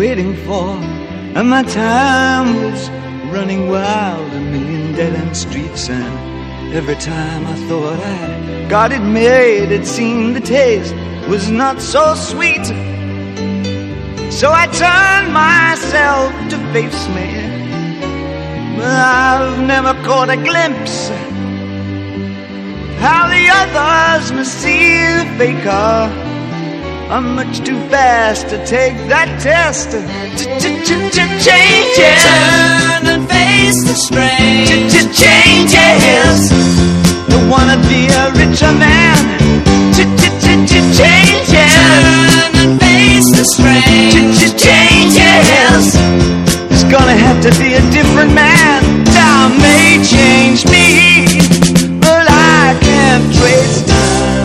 waiting for, and my time was running wild, a million dead-end streets, and every time I thought I got it made, it seemed the taste was not so sweet. So I turned myself to face me, but I've never caught a glimpse how the others must see the faker. I'm much too fast to take that test. Changes. Turn and face the strain. Changes. Don't wanna be a richer man. Changes. Turn and face the strain. Changes. It's gonna have to be a different man. Time may change me, but I can't trace time.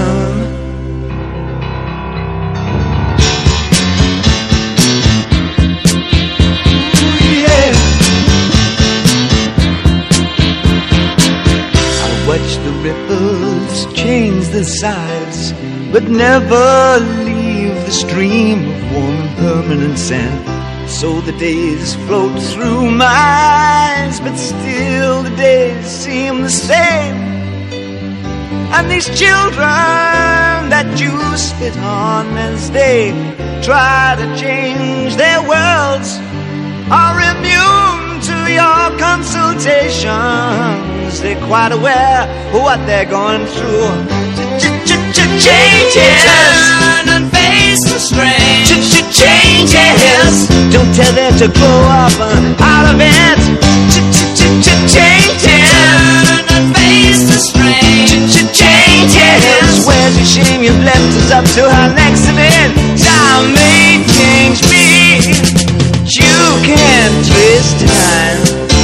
Watch the ripples change their sides, but never leave the stream of warm and permanent sand. So the days float through my eyes, but still the days seem the same. And these children that you spit on as they try to change their worlds are immune to your consultations. They're quite aware of what they're going through. Changes. Turn and face the strain. Changes. Don't tell them to grow up out of it. Changes. Turn and face the strain. Changes. Where's your shame? You've left us up to our next event. Time may change me. You can't twist time.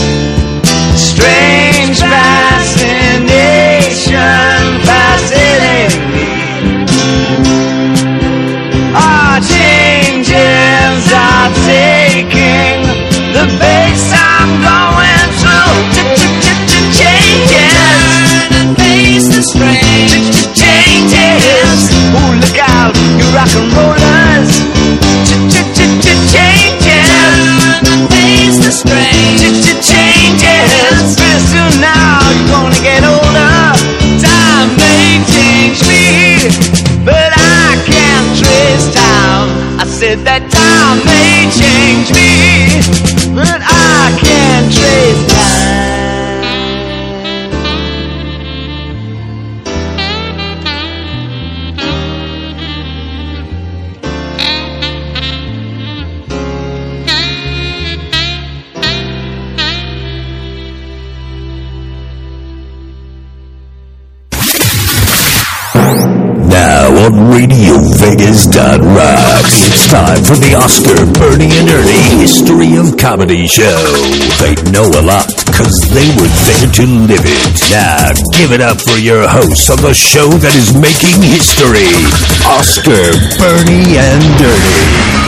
Strange fascination fascinating me. Our changes are taking the pace I'm going through. Changes. Turn and face the strain. Changes. Oh, look out, you rock and rollers. Changes. Turn and face the strain. Changes. Pretty soon now you're gonna get older. Time may change me, but I can't trace time. I said that time may change me, but I can't trace time. Now on RadioVegas.rocks, it's time for the Oscar, Bernie, and Ernie History of Comedy Show. They know a lot, because they were there to live it. Now, give it up for your hosts of the show that is making history, Oscar, Bernie, and Ernie.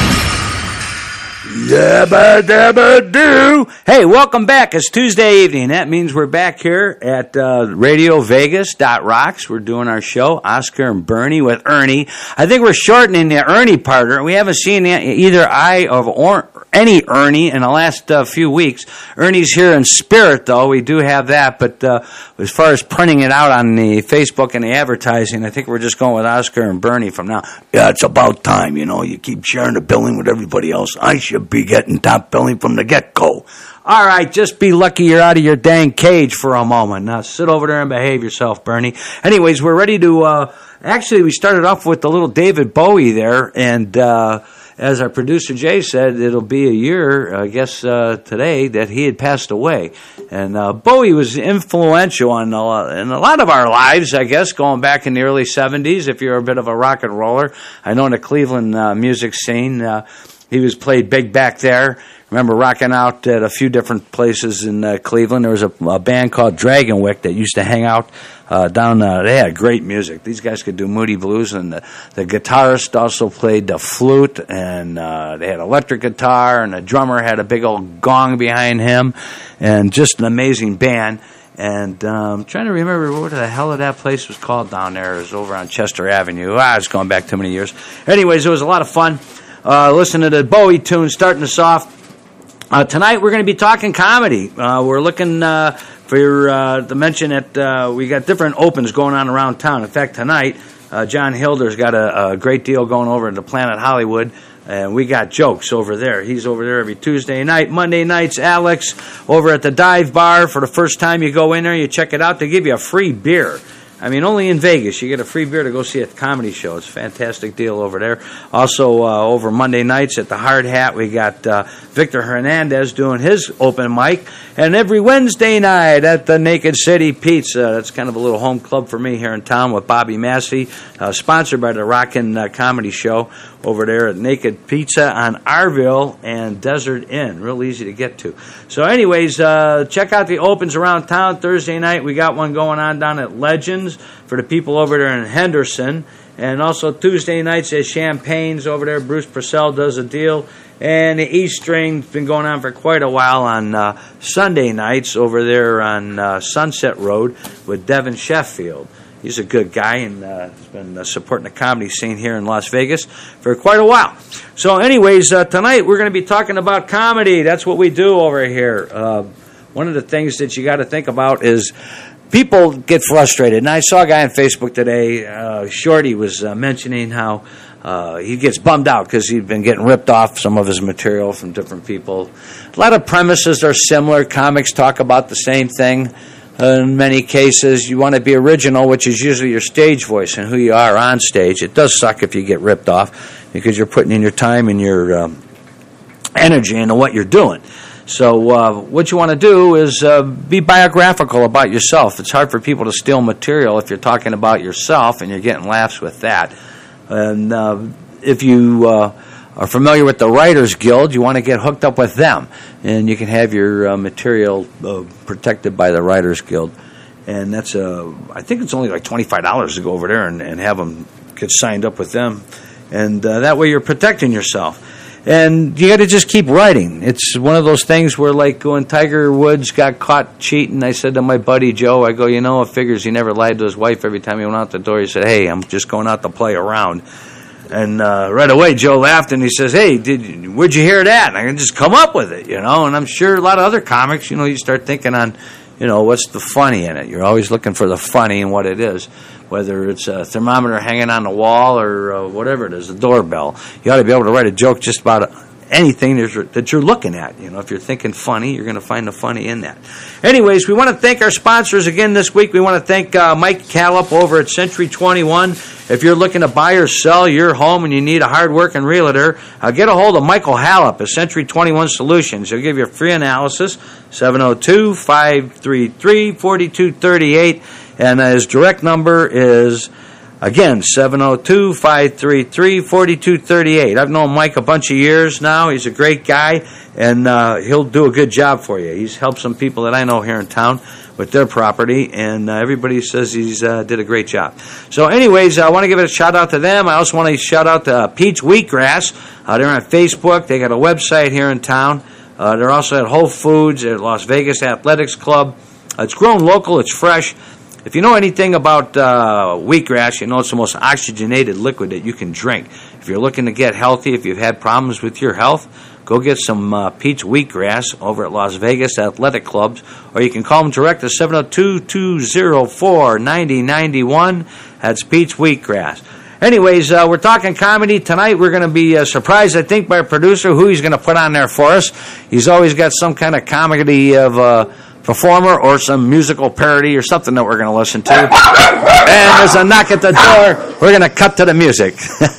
Yabba dabba doo. Hey, welcome back. It's Tuesday evening. That means we're back here at RadioVegas.rocks. We're doing our show, Oscar and Bernie with Ernie. I think we're shortening the Ernie part. We haven't seen either or any Ernie in the last few weeks. Ernie's here in spirit, though. We do have that. But as far as printing it out on the Facebook and the advertising, I think we're just going with Oscar and Bernie from now. Yeah, it's about time, you know. You keep sharing the billing with everybody else. I should be getting top billing from the get-go. All right, just be lucky you're out of your dang cage for a moment. Now sit over there and behave yourself, Bernie. Anyways, we're ready to... actually, we started off with the little David Bowie there, and as our producer Jay said, it'll be a year, I guess, today that he had passed away. And Bowie was influential in a lot of our lives, I guess, going back in the early 70s, if you're a bit of a rock and roller. I know in the Cleveland music scene, he was played big back there. Remember rocking out at a few different places in Cleveland. There was a band called Dragonwick that used to hang out down there. They had great music. These guys could do Moody Blues, and the guitarist also played the flute, and they had electric guitar, and the drummer had a big old gong behind him, and just an amazing band. And I'm trying to remember what the hell that place was called down there. It was over on Chester Avenue. It's going back too many years. Anyways, it was a lot of fun. Listen to the Bowie tune starting us off. Tonight we're going to be talking comedy. We're looking for to mention that we got different opens going on around town. In fact, tonight John Hilder's got a great deal going over at the Planet Hollywood. And we got Jokes over there. He's over there every Tuesday night. Monday nights, Alex over at the Dive Bar. For the first time you go in there, you check it out, they give you a free beer. I mean, only in Vegas you get a free beer to go see a comedy show. It's a fantastic deal over there. Also, over Monday nights at the Hard Hat, we got Victor Hernandez doing his open mic. And every Wednesday night at the Naked City Pizza. That's kind of a little home club for me here in town with Bobby Massey, sponsored by the Rockin' Comedy Show over there at Naked Pizza on Arville and Desert Inn. Real easy to get to. So anyways, check out the opens around town. Thursday night, we got one going on down at Legends for the people over there in Henderson. And also Tuesday nights at Champagne's over there. Bruce Purcell does a deal. And the E String's been going on for quite a while on Sunday nights over there on Sunset Road with Devin Sheffield. He's a good guy and has been supporting the comedy scene here in Las Vegas for quite a while. So anyways, tonight we're going to be talking about comedy. That's what we do over here. One of the things that you got to think about is people get frustrated. And I saw a guy on Facebook today, Shorty, was mentioning how he gets bummed out because he's been getting ripped off some of his material from different people. A lot of premises are similar. Comics talk about the same thing. In many cases, you want to be original, which is usually your stage voice and who you are on stage. It does suck if you get ripped off because you're putting in your time and your energy into what you're doing. So what you want to do is be biographical about yourself. It's hard for people to steal material if you're talking about yourself and you're getting laughs with that. And if you are familiar with the Writers Guild, you want to get hooked up with them. And you can have your material protected by the Writers Guild. And that's, I think it's only like $25 to go over there and have them get signed up with them. And that way you're protecting yourself. And you got to just keep writing. It's one of those things where, like, when Tiger Woods got caught cheating, I said to my buddy Joe, I go, you know, it figures he never lied to his wife every time he went out the door. He said, hey, I'm just going out to play around. And right away, Joe laughed, and he says, hey, where'd you hear that? And I can just come up with it, you know. And I'm sure a lot of other comics, you know, you start thinking on, you know, what's the funny in it? You're always looking for the funny in what it is, whether it's a thermometer hanging on the wall or whatever it is, a doorbell. You ought to be able to write a joke just about anything that you're looking at. You know, if you're thinking funny, you're going to find the funny in that. Anyways, we want to thank our sponsors again this week. We want to thank Mike Callip over at Century 21. If you're looking to buy or sell your home and you need a hard-working realtor, get a hold of Michael Hallop at Century 21 Solutions. He'll give you a free analysis, 702-533-4238. And his direct number is, again, 702-533-4238. I've known Mike a bunch of years now. He's a great guy, and he'll do a good job for you. He's helped some people that I know here in town with their property, and everybody says he's did a great job. So anyways, I want to give a shout-out to them. I also want to shout out to Pete's Wheatgrass. They're on Facebook. They got a website here in town. They're also at Whole Foods, at Las Vegas Athletics Club. It's grown local. It's fresh. If you know anything about wheatgrass, you know it's the most oxygenated liquid that you can drink. If you're looking to get healthy, if you've had problems with your health, go get some Pete's Wheatgrass over at Las Vegas Athletic Clubs, or you can call them direct at 702-204-9091. That's Pete's Wheatgrass. Anyways, we're talking comedy. Tonight we're going to be surprised, I think, by our producer, who he's going to put on there for us. He's always got some kind of comedy of performer or some musical parody or something that we're going to listen to. And there's a knock at the door. We're going to cut to the music.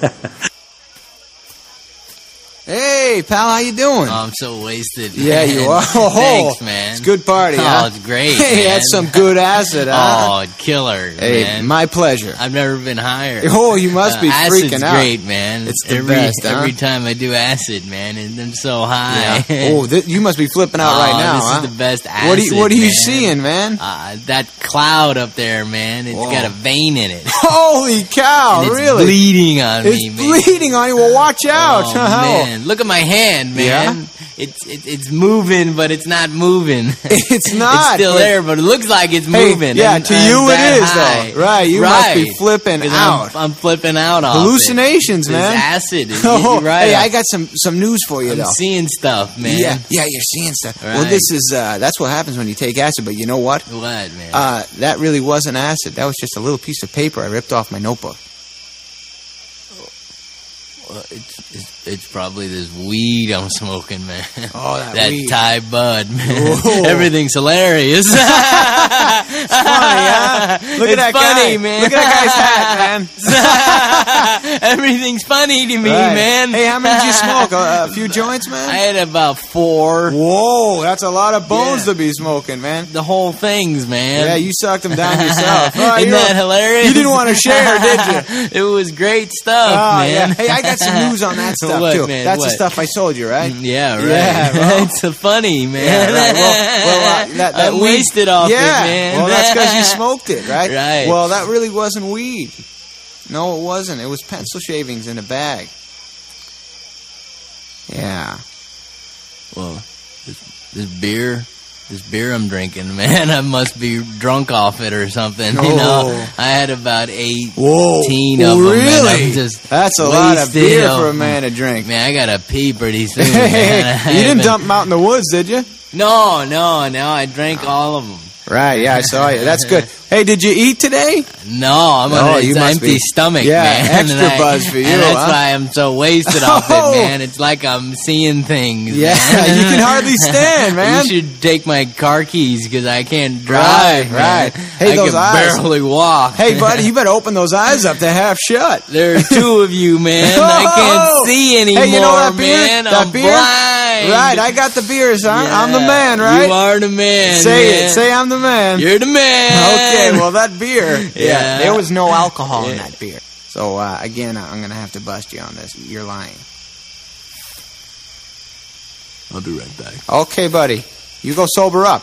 Hey, pal, how you doing? Oh, I'm so wasted. Yeah, man. you are. Oh, Thanks, man. It's a good party, huh? Oh, it's great, Hey, man. that's some good acid, huh? Oh, killer, Hey, man. my pleasure. I've never been higher. Oh, you must be freaking acid's out. great, man. It's the best, huh? Every time I do acid, man, and I'm so high. Yeah. Oh, you must be flipping out right now, this huh? is the best acid, What are you man. seeing, man? That cloud up there, man. It's Whoa. got a vein in it. Holy cow, And it's really? bleeding on me, It's man. bleeding on you. Well, watch out. Oh, man. Look at my hand, man. Yeah? it's moving, but it's not moving. It's not. It's still there, but it looks like it's Hey, moving. yeah, I'm- to I'm you it that is, high. though. Right, you must be flipping 'Cause out. I'm flipping out off Hallucinations, it. man. It's acid. Oh, You're right. hey, I got some news for you, I'm though. seeing stuff, man. Yeah, you're seeing stuff. Well, Right. this is that's what happens when you take acid. But you know what? What, man? That really wasn't acid. That was just a little piece of paper I ripped off my notebook. Well, it's probably this weed I'm smoking, man. Oh, that weed. Thai bud, man. Whoa. Everything's hilarious. It's funny, huh? Look at It's that funny, guy. man. Look at that guy's hat, man. Everything's funny to me, Right. man. Hey, how many did you smoke? A few joints, I man? had about 4. Whoa, that's a lot of bones Yeah. to be smoking, man. The whole things, man. Yeah, you sucked them down yourself. Oh, Isn't that hilarious? You didn't want to share, did you? It was great stuff, Oh, man. yeah. Hey, I got some news on that stuff, What, too. man? That's the What? stuff I sold you, right? Yeah, right. Yeah, well. It's a funny, man. Yeah, right. Well, that I weed- wasted off yeah. it, man. Well, that's because you smoked it, right? Right. Well, that really wasn't weed. No, it wasn't. It was pencil shavings in a bag. Yeah. Well, this beer I'm drinking, man, I must be drunk off it or something. You know, I had about 18 Whoa. of them. And Really? I'm just That's a lot of wasted beer off for a them. man to drink. Man, I gotta pee pretty soon. Hey, man. I you didn't haven't- dump them out in the woods, did you? No, I drank all of them. Right, yeah, I saw you. That's good. Hey, did you eat today? No, I'm on Oh, you an must empty be- stomach, yeah, man. extra buzz for you, And that's huh? why I'm so wasted off Oh. it, man. It's like I'm seeing things. Yeah, man. you can hardly stand, man. You should take my car keys because I can't drive. Right. man. Hey, I those can eyes. barely walk. Hey, buddy, you better open those eyes up. They're half shut. There are 2 of you, man. I Oh! can't see anymore, Hey, you know that beer? man. That I'm beer? blind. Right, I got the beers, huh? Yeah, I'm the man, right? You are the man. Say man. it. Say I'm the man. You're the man. Okay, well, that beer. Yeah. There was no alcohol in that beer. So, again, I'm going to have to bust you on this. You're lying. I'll be right back. Okay, buddy. You go sober up.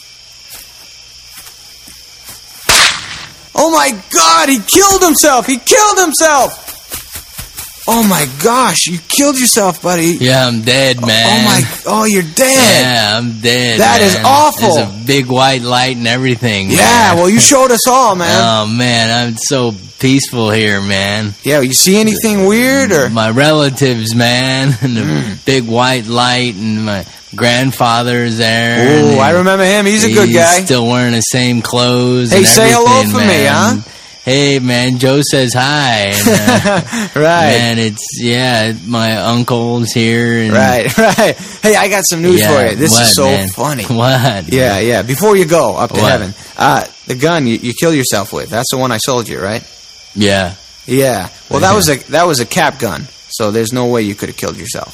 Oh, my God. He killed himself. He killed himself. Oh, my gosh. You killed yourself, buddy. Yeah, I'm dead, man. Oh, you're dead. Yeah, I'm dead. That is man. awful. There's a big white light and everything. Yeah, man. well, you showed us all, man. Oh man, I'm so peaceful here, man. Yeah, you see anything weird or? My relatives, man, and the big white light, and my grandfather's there. Oh, and I remember him. He's a good guy. Still wearing the same clothes. Hey, and say hello everything, for me, man. huh? Hey, man, Joe says hi. And, Right. Man, my uncle's here. And, Right. Hey, I got some news Yeah, for you. This what, is so man? funny. What? Yeah. Before you go up to What? heaven, the gun you kill yourself with. That's the one I sold you, right? Yeah. Yeah. Well, that was a cap gun, so there's no way you could have killed yourself.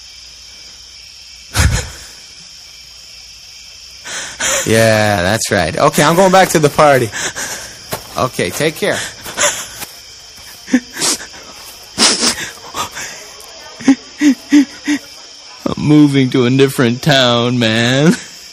Yeah, that's right. Okay, I'm going back to the party. Okay, take care. I'm moving to a different town, man.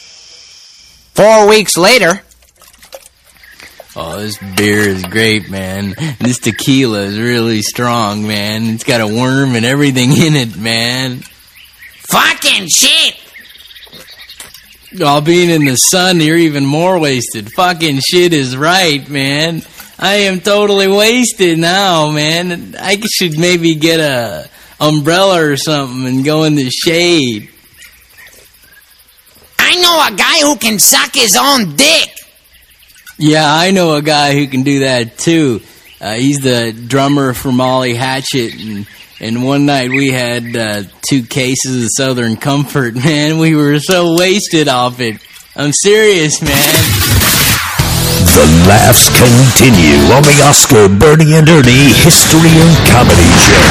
4 weeks later. Oh, this beer is great, man. This tequila is really strong, man. It's got a worm and everything in it, man. Fucking shit! Oh, being in the sun, you're even more wasted. Fucking shit is right, man. I am totally wasted now, man. I should maybe get a umbrella or something and go in the shade. I know a guy who can suck his own dick! Yeah, I know a guy who can do that too. He's the drummer for Molly Hatchet, and one night we had 2 cases of Southern Comfort, man. We were so wasted off it. I'm serious, man. The laughs continue on the Oscar, Bernie, and Ernie History and Comedy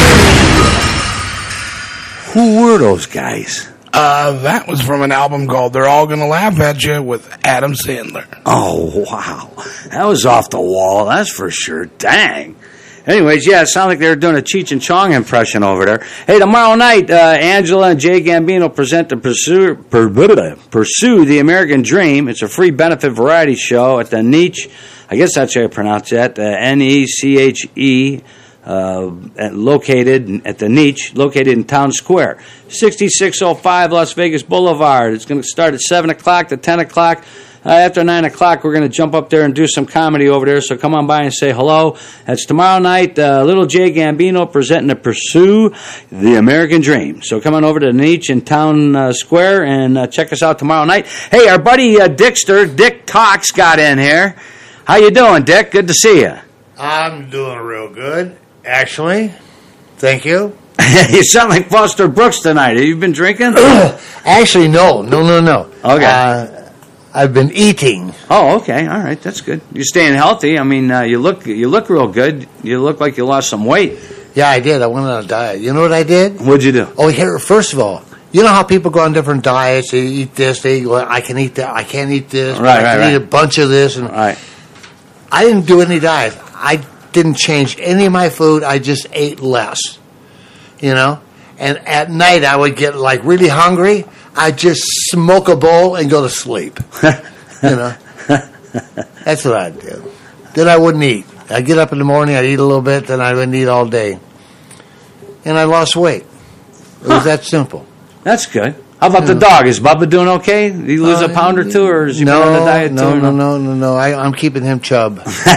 Show. Who were those guys? That was from an album called They're All Gonna Laugh at You with Adam Sandler. Oh, wow. That was off the wall, that's for sure. Dang. Anyways, yeah, it sounded like they were doing a Cheech and Chong impression over there. Hey, tomorrow night, Angela and Jay Gambino present the Pursue the American Dream. It's a free benefit variety show at the Neche, I guess that's how you pronounce that, Neche, located at the Niche, located in Town Square, 6605 Las Vegas Boulevard. It's going to start at 7 o'clock to 10 o'clock. After 9 o'clock, we're going to jump up there and do some comedy over there, so come on by and say hello. That's tomorrow night, Little Jay Gambino presenting to Pursue the American Dream. So come on over to the Niche in Town Square and check us out tomorrow night. Hey, our buddy Dickster, Dick Talks, got in here. How you doing, Dick? Good to see you. I'm doing real good, actually. Thank you. You sound like Foster Brooks tonight. Have you been drinking? Actually, no. Okay. I've been eating. Oh, okay. All right. That's good. You're staying healthy. I mean, you look real good. You look like you lost some weight. Yeah, I did. I went on a diet. You know what I did? What'd you do? Oh, here, first of all, you know how people go on different diets? They eat this, they go, I can eat that, I can't eat this, I can eat a bunch of this. And right. I didn't do any diet. I didn't change any of my food. I just ate less, you know? And at night, I would get, like, really hungry. I'd just smoke a bowl and go to sleep, you know? That's what I'd do. Then I wouldn't eat. I'd get up in the morning, I'd eat a little bit, then I wouldn't eat all day. And I lost weight. It was that simple. That's good. How about the dog? Is Bubba doing okay? Did he lose a pound or two, or is he on the diet too? No. I'm keeping him chub.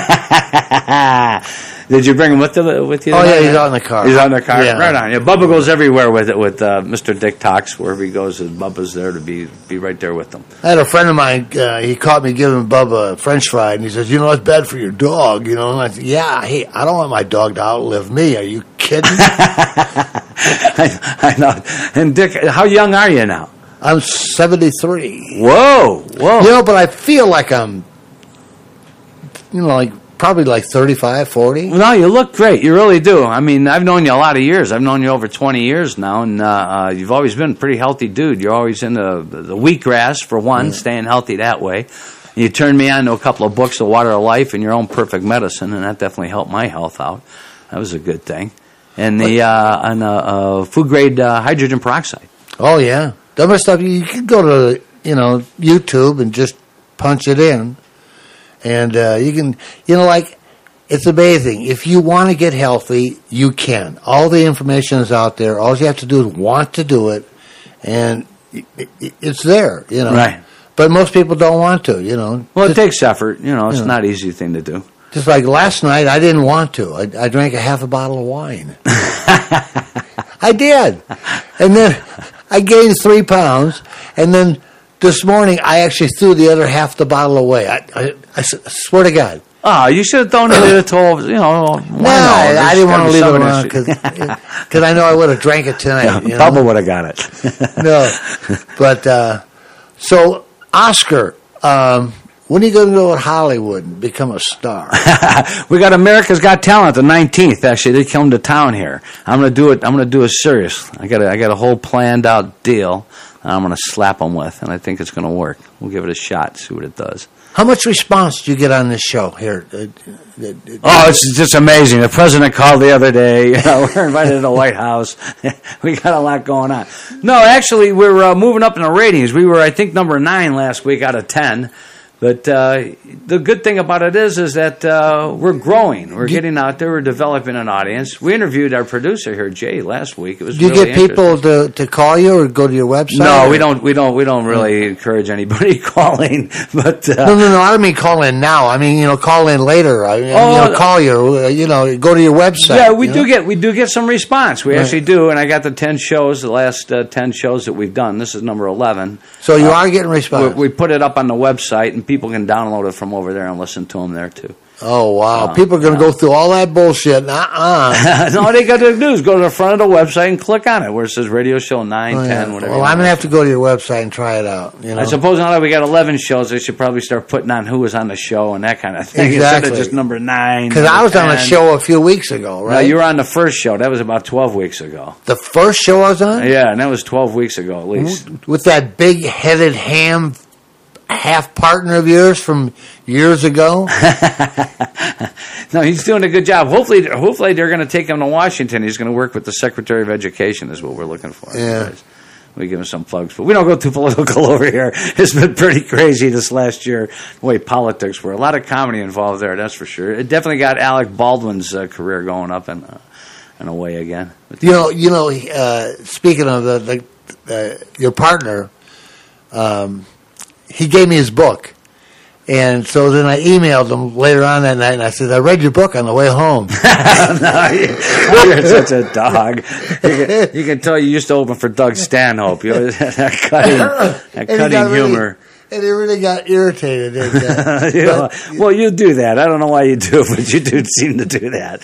Did you bring him with you? Oh, yeah, he's out in the car. He's out in the car? Yeah. Right on. Yeah, Bubba goes everywhere with it, with Mr. Dick Talks. Wherever he goes, Bubba's there to be right there with him. I had a friend of mine, he caught me giving Bubba a French fry, and he says, it's bad for your dog, you know? And I said, yeah, hey, I don't want my dog to outlive me. Are you kidding? I know. And Dick, how young are you now? I'm 73. Whoa. You know, but I feel like I'm, probably like 35, 40. No, you look great. You really do. I mean, I've known you a lot of years. I've known you over 20 years now, and you've always been a pretty healthy dude. You're always in the wheatgrass, for one, staying healthy that way. You turned me on to a couple of books, The Water of Life and Your Own Perfect Medicine, and that definitely helped my health out. That was a good thing. And the food-grade hydrogen peroxide. Oh, yeah. That much stuff. You can go to, YouTube and just punch it in. And you can, it's amazing. If you want to get healthy, you can. All the information is out there. All you have to do is want to do it, and it's there, Right. But most people don't want to, Well, it takes effort. It's not an easy thing to do. Just like last night, I didn't want to. I drank a half a bottle of wine. I did. And then I gained 3 pounds, and then this morning, I actually threw the other half the bottle away. I swear to God. Oh, you should have donated it to, I didn't want to leave it around because I know I would have drank it tonight. Bubba would have got it. No. But, so, Oscar, when are you going to go to Hollywood and become a star? We got America's Got Talent the 19th. Actually, they come to town here. I'm going to do it. I'm going to do it serious. I got a whole planned out deal. I'm going to slap them with, and I think it's going to work. We'll give it a shot, see what it does. How much response do you get on this show here? Oh, it's just amazing. The president called the other day. We're invited to the White House. We got a lot going on. No, actually, we're moving up in the ratings. We were, I think, number 9 last week out of 10. But the good thing about it is that we're growing. We're getting out there. We're developing an audience. We interviewed our producer here, Jay, last week. It was Do you really get people to call you or go to your website? No, we don't really encourage anybody calling. But no. I don't mean call in now. I mean call in later. Call you. Go to your website. Yeah, we do get some response. We actually do. And I got the 10 shows, the last 10 shows that we've done. This is number 11. So you are getting response. We put it up on the website, and people can download it from over there and listen to them there too. Oh, wow. People are going to go through all that bullshit. No, all they got to do is go to the front of the website and click on it where it says radio show 9, 10, whatever. Well, I'm going to have to go to your website and try it out. I suppose now that we got 11 shows, they should probably start putting on who was on the show and that kind of thing. Exactly. Instead of just number 9. Because I was on a show a few weeks ago, right? No, you were on the first show. That was about 12 weeks ago. The first show I was on? Yeah, and that was 12 weeks ago at least. With that big-headed ham half partner of yours from years ago? No, he's doing a good job. Hopefully they're going to take him to Washington. He's going to work with the Secretary of Education is what we're looking for. Yeah. we give him some plugs. But we don't go too political over here. It's been pretty crazy this last year, the way politics were. A lot of comedy involved there, that's for sure. It definitely got Alec Baldwin's career going up in a way again. Speaking of your partner, he gave me his book. And so then I emailed him later on that night, and I said, I read your book on the way home. No, you're such a dog. You can tell you used to open for Doug Stanhope. You know, that cutting humor. And he really got irritated. Well, you do that. I don't know why you do it, but you do seem to do that.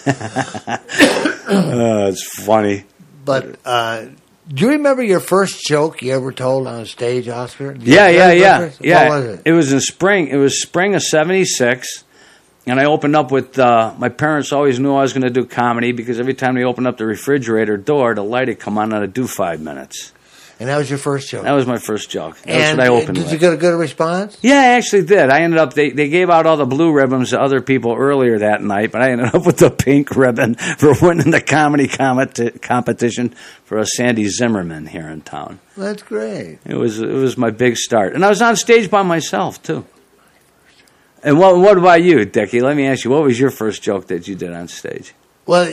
It's funny. But do you remember your first joke you ever told on stage, Oscar? Yeah. What was it? It was in spring. It was spring of '76, and I opened up with my parents. Always knew I was going to do comedy because every time they opened up the refrigerator door, the light would come on, and I'd do 5 minutes. And that was your first joke? That was my first joke. That's what I opened with. Did you get a good response? Yeah, I actually did. I ended up, they gave out all the blue ribbons to other people earlier that night, but I ended up with the pink ribbon for winning the comedy competition for a Sandy Zimmerman here in town. That's great. It was my big start. And I was on stage by myself, too. And what about you, Dickie? Let me ask you, what was your first joke that you did on stage? Well,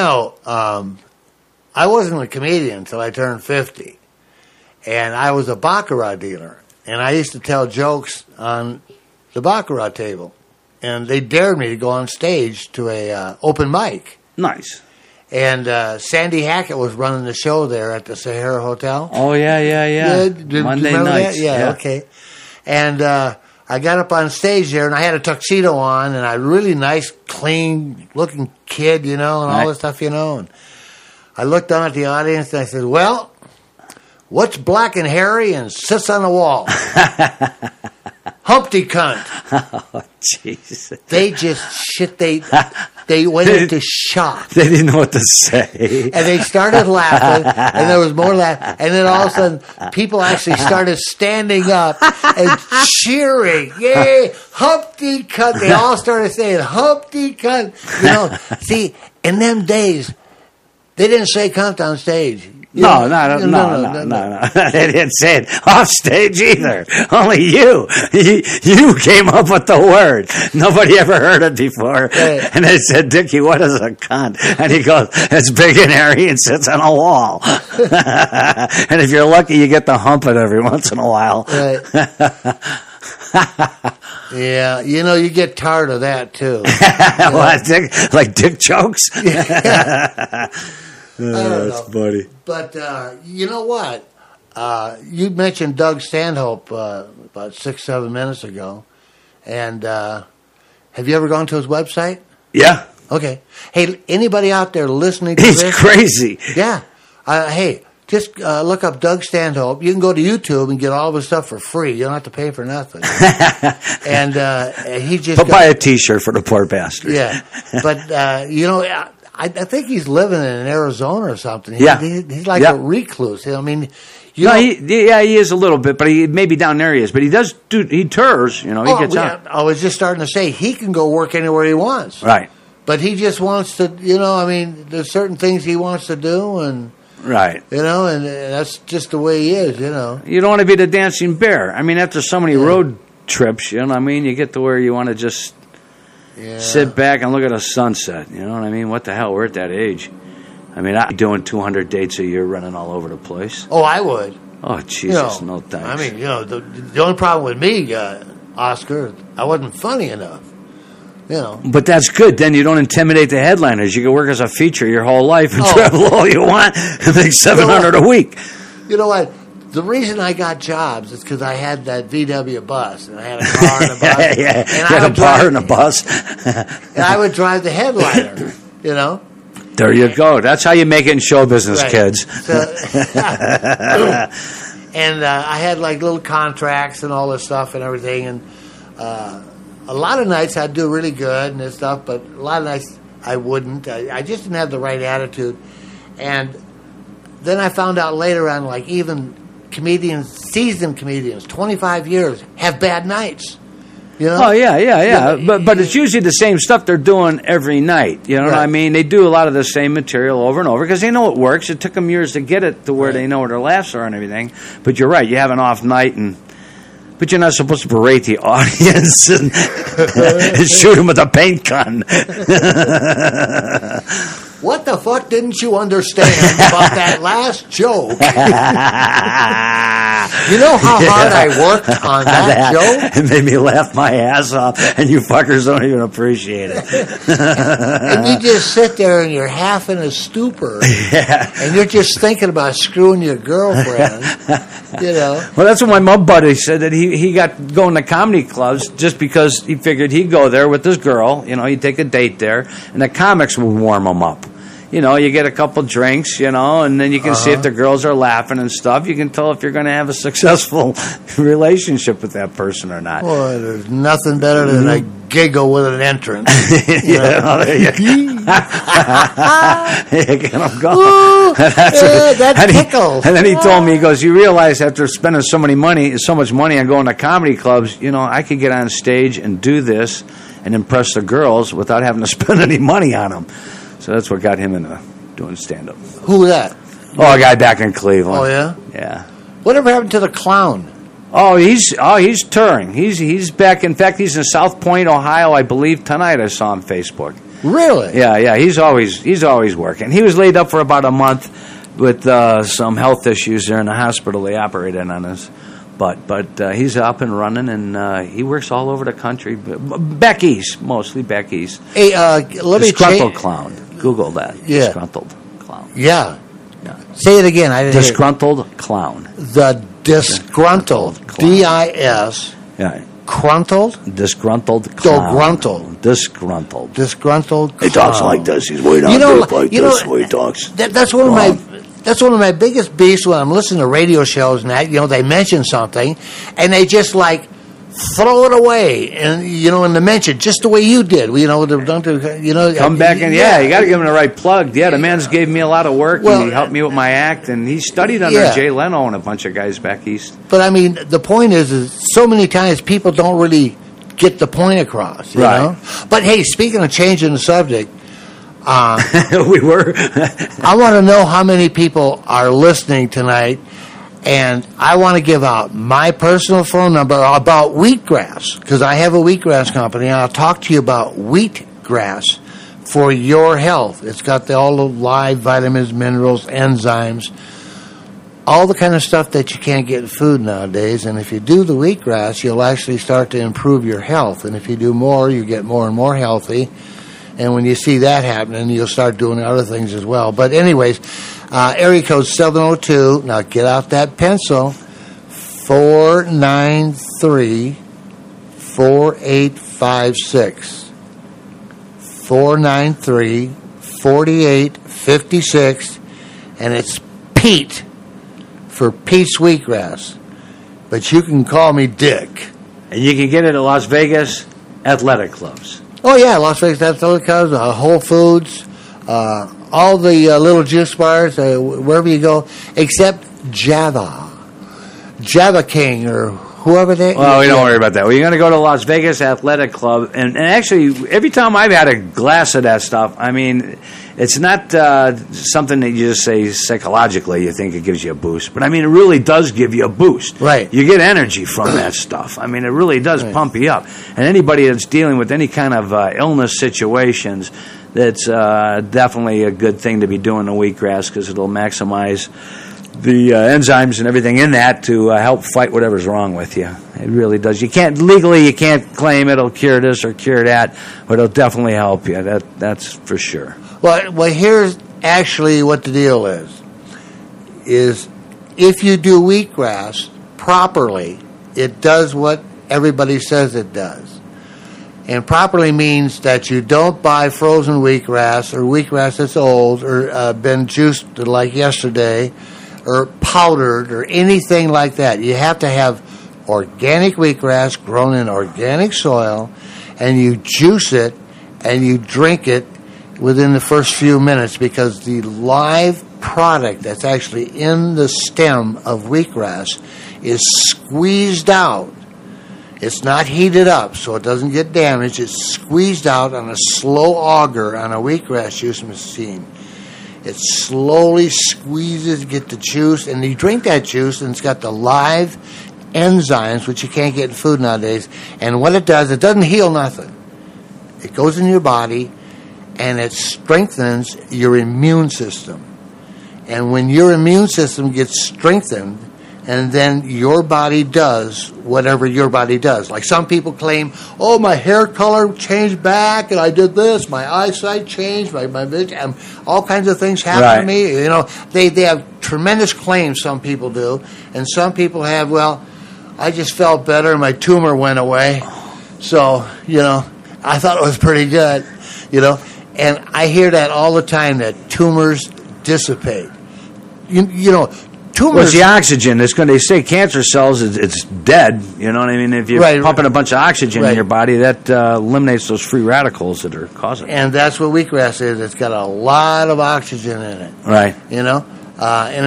I wasn't a comedian until I turned 50. And I was a Baccarat dealer. And I used to tell jokes on the Baccarat table. And they dared me to go on stage to a open mic. Nice. And Sandy Hackett was running the show there at the Sahara Hotel. Oh, yeah. Monday nights. Yeah, okay. And I got up on stage there, and I had a tuxedo on, and a really nice, clean-looking kid, and all this stuff, And I looked down at the audience, and I said, well, what's black and hairy and sits on the wall? Humpty cunt. Oh, jeez. They just they went into shock. They didn't know what to say. And they started laughing, and there was more laughing. And then all of a sudden, people actually started standing up and cheering. Yay, Humpty cunt. They all started saying, Humpty cunt. See, in them days, they didn't say cunt on stage. No. They didn't say it off stage either. Only you. You came up with the word. Nobody ever heard it before. Right. And they said, Dickie, what is a cunt? And he goes, it's big and hairy and sits on a wall. And if you're lucky, you get to hump it every once in a while. Right. Yeah, you get tired of that, too. What, like dick jokes? That's funny. But you know what? You mentioned Doug Stanhope about 6-7 minutes ago. And have you ever gone to his website? Yeah. Okay. Hey, anybody out there listening to this? He's crazy. Yeah. Hey, just look up Doug Stanhope. You can go to YouTube and get all of his stuff for free. You don't have to pay for nothing. And he just... buy a T-shirt for the poor bastard. Yeah. But, I think he's living in Arizona or something. He's like a recluse. I mean, he is a little bit, but he maybe down there he is. But he does he tours. He gets out. I was just starting to say he can go work anywhere he wants. Right. But he just wants to. There's certain things he wants to do, and right. And that's just the way he is. You don't want to be the dancing bear. I mean, after so many road trips, you get to where you want to just. Yeah. Sit back and look at a sunset. You know what I mean? What the hell? We're at that age. I mean, I'm doing 200 dates a year running all over the place. Oh, I would. Oh, Jesus, no thanks. I mean, the only problem with me, Oscar, I wasn't funny enough. But that's good. Then you don't intimidate the headliners. You can work as a feature your whole life and travel all you want and make $700 a week. You know what? The reason I got jobs is because I had that VW bus, and I had a car and a bus. Yeah, and you had a bar and a bus. And I would drive the headliner, There you go. That's how you make it in show business, kids. So, and I had like little contracts and all this stuff and everything. And a lot of nights I'd do really good and this stuff, but a lot of nights I wouldn't. I just didn't have the right attitude. And then I found out later on, like even seasoned comedians, 25 years, have bad nights. You know? Oh yeah. But it's usually the same stuff they're doing every night. You know what I mean? They do a lot of the same material over and over because they know it works. It took them years to get it to where they know where their laughs are and everything. But you're right. You have an off night but you're not supposed to berate the audience and shoot them with a paint gun. What the fuck didn't you understand about that last joke? You know how hard I worked on that joke? It made me laugh my ass off, and you fuckers don't even appreciate it. And you just sit there and you're half in a stupor. And you're just thinking about screwing your girlfriend. You know. Well, that's what my mom buddy said, that he got going to comedy clubs just because he figured he'd go there with this girl. You know, he'd take a date there, and the comics would warm him up. You know, you get a couple drinks, you know, and then you can see if the girls are laughing and stuff. You can tell if you're going to have a successful relationship with that person or not. Boy, there's nothing better than a giggle with an entrance. There you get him going. Ooh, that tickles. And then he told me, he goes, you realize after spending so much money on going to comedy clubs, you know, I could get on stage and do this and impress the girls without having to spend any money on them. So that's what got him into doing stand-up. Who that? Oh, a guy back in Cleveland. Oh, yeah? Yeah. Whatever happened to the clown? Oh, he's touring. He's back. In fact, he's in South Point, Ohio, I believe. Tonight I saw him on Facebook. Really? Yeah. He's always working. He was laid up for about a month with some health issues there in the hospital. They operated on us. But he's up and running, and he works all over the country. Back east, mostly back east. Hey, let me Disgruntled clown. Google that. Yeah. Disgruntled clown. Yeah. Say it again. I didn't Disgruntled clown. The disgruntled. D-I-S. Yeah. Cruntled? Disgruntled clown. Gruntled. Disgruntled. Disgruntled clown. He talks like this. He's way down deep like this. The way he talks. That's one of my... That's one of my biggest beefs when I'm listening to radio shows and that, you know, they mention something and they just like throw it away and, you know, and they mention just the way you did. You know, come back and, you got to give him the right plug. Yeah, the man's gave me a lot of work and he helped me with my act and he studied under Jay Leno and a bunch of guys back east. But I mean, the point is so many times people don't really get the point across, you know? But hey, speaking of changing the subject, we were. I want to know how many people are listening tonight, and I want to give out my personal phone number about wheatgrass, because I have a wheatgrass company, and I'll talk to you about wheatgrass for your health. It's got all the live vitamins, minerals, enzymes, all the kind of stuff that you can't get in food nowadays. And if you do the wheatgrass, you'll actually start to improve your health. And if you do more, you get more and more healthy. And when you see that happening, you'll start doing other things as well. But anyways, area code 702. Now get out that pencil. 493-4856. 493-4856. And it's Pete for Pete's Wheatgrass. But you can call me Dick. And you can get it at Las Vegas athletic clubs. Oh, yeah, Las Vegas Athletic Clubs, Whole Foods, all the little juice bars, wherever you go, except Java King, or whoever they... Well, we don't worry about that. Well, you're going to go to Las Vegas Athletic Club, and actually, every time I've had a glass of that stuff, I mean, it's not something that you just say psychologically you think it gives you a boost, but I mean, it really does give you a boost. Right. You get energy from that stuff. I mean, it really does pump you up. And anybody that's dealing with any kind of illness situations, that's definitely a good thing to be doing the wheatgrass, because it'll maximize the enzymes and everything in that to help fight whatever's wrong with you. It really does. You can't claim it'll cure this or cure that, but it'll definitely help you. That's for sure. Well, here's actually what the deal is if you do wheatgrass properly, it does what everybody says it does. And properly means that you don't buy frozen wheatgrass or wheatgrass that's old or been juiced like yesterday or powdered or anything like that. You have to have organic wheatgrass grown in organic soil, and you juice it and you drink it within the first few minutes, because the live product that's actually in the stem of wheatgrass is squeezed out It's not heated up, so it doesn't get damaged. It's squeezed out on a slow auger on a wheatgrass juice machine. It slowly squeezes, get the juice, and you drink that juice, and it's got the live enzymes, which you can't get in food nowadays. And what it does, it doesn't heal nothing. It goes in your body, and it strengthens your immune system. And when your immune system gets strengthened, and then your body does whatever your body does. Like some people claim, oh, my hair color changed back, and I did this, my eyesight changed, my vision, all kinds of things happen to me. You know, they have tremendous claims, some people do, and some people have, well, I just felt better, and my tumor went away. So, you know, I thought it was pretty good, you know. And I hear that all the time, that tumors dissipate. You know, tumors. Well, it's the oxygen. They say cancer cells, it's dead. You know what I mean? If you're pumping a bunch of oxygen in your body, that eliminates those free radicals that are causing it. And that's what wheatgrass is. It's got a lot of oxygen in it. Right. You know? And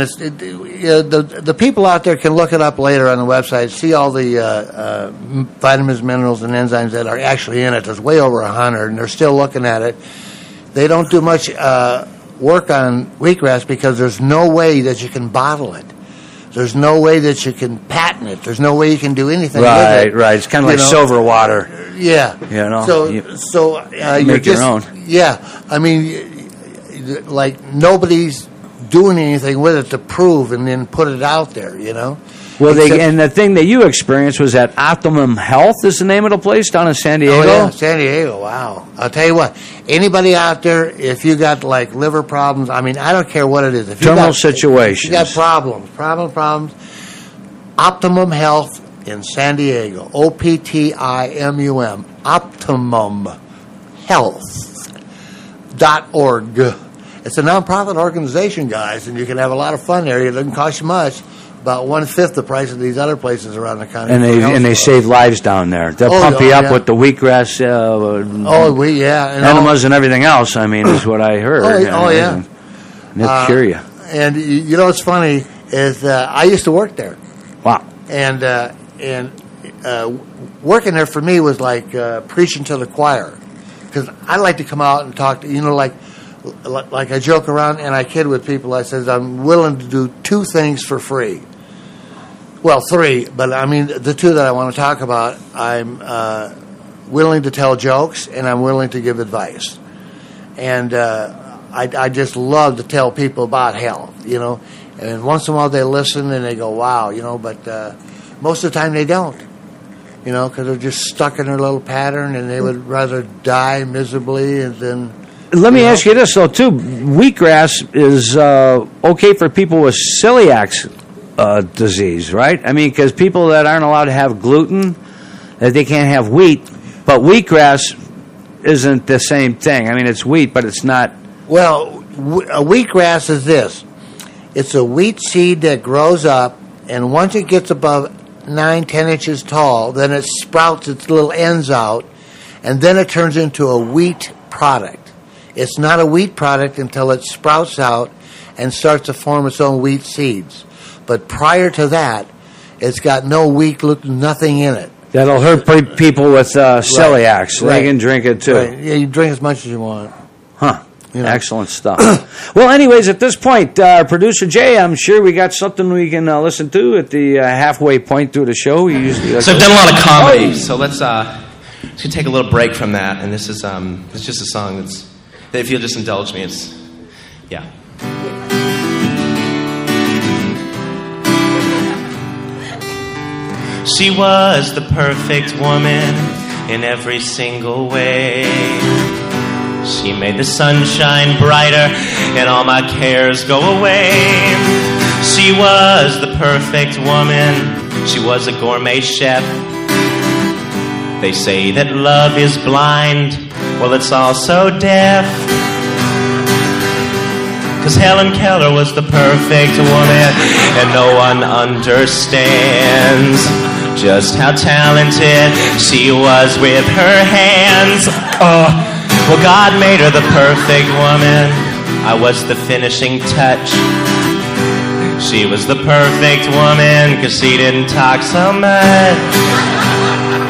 the people out there can look it up later on the website, see all the vitamins, minerals, and enzymes that are actually in it. There's way over 100, and they're still looking at it. They don't do much work on wheatgrass because there's no way that you can bottle it. There's no way that you can patent it. There's no way you can do anything with it. Right. It's kind of like silver water. Yeah. You know. So make your own. Yeah. I mean, like nobody's doing anything with it to prove and then put it out there. You know. Well, and the thing that you experienced was that Optimum Health is the name of the place down in San Diego? Oh, yeah, San Diego, wow. I'll tell you what, anybody out there, if you got, like, liver problems, I mean, I don't care what it is. If terminal situations. If you got problems, Optimum Health in San Diego, OPTIMUM, OptimumHealth.org. It's a nonprofit organization, guys, and you can have a lot of fun there. It doesn't cost you much. About 1/5 the price of these other places around the country. And they save lives down there. They'll pump you up with the wheatgrass enemas and everything else, I mean, is what I heard. And they'll cure you. And you know what's funny is I used to work there. Wow. And working there for me was like preaching to the choir. Because I like to come out and talk to, you know, like I joke around and I kid with people. I says, I'm willing to do 2 things for free. Well, 3, but I mean, the 2 that I want to talk about, I'm willing to tell jokes and I'm willing to give advice. And I just love to tell people about health, you know. And once in a while they listen and they go, wow, you know, but most of the time they don't, you know, because they're just stuck in their little pattern and they would rather die miserably and then... Let me ask you this, though, too. Wheatgrass is okay for people with celiac disease, right? I mean, because people that aren't allowed to have gluten, that they can't have wheat, but wheatgrass isn't the same thing. I mean, it's wheat, but it's not... Well, a wheatgrass is this. It's a wheat seed that grows up, and once it gets above 9-10 inches tall, then it sprouts its little ends out, and then it turns into a wheat product. It's not a wheat product until it sprouts out and starts to form its own wheat seeds. But prior to that, it's got no wheat, nothing in it. That'll hurt people with celiac, so they can drink it too. Right. Yeah, you drink as much as you want. Huh. You know. Excellent stuff. Well, anyways, at this point, Producer Jay, I'm sure we got something we can listen to at the halfway point through the show. We usually so I've done a lot of comedy, so let's take a little break from that. And this is it's just a song that if you'll just indulge me, it's, yeah. She was the perfect woman in every single way. She made the sunshine brighter and all my cares go away. She was the perfect woman. She was a gourmet chef. They say that love is blind. Well, it's also deaf. 'Cause Helen Keller was the perfect woman, and no one understands just how talented she was with her hands. Oh, well, God made her the perfect woman. I was the finishing touch. She was the perfect woman, 'cause she didn't talk so much.